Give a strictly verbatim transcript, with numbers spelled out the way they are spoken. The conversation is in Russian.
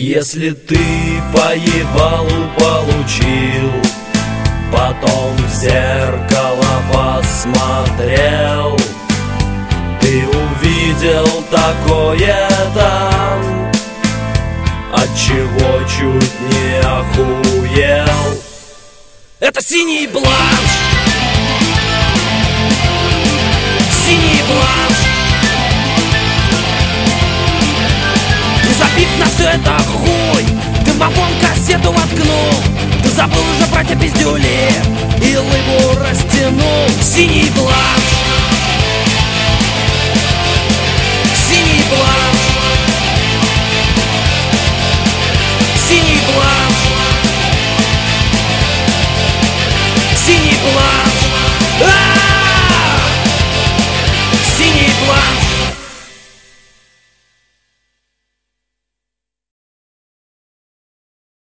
Если ты по ебалу получил, потом в зеркало посмотрел, ты увидел такое там, отчего чуть не охуел. Это синий бланш, синий бланш. И забив на все это хуй, ты мамон кассету воткнул. Ты забыл уже про те пиздюли и лыбу растянул. Синий бланш, синий бланш, синий бланш, синий бланш.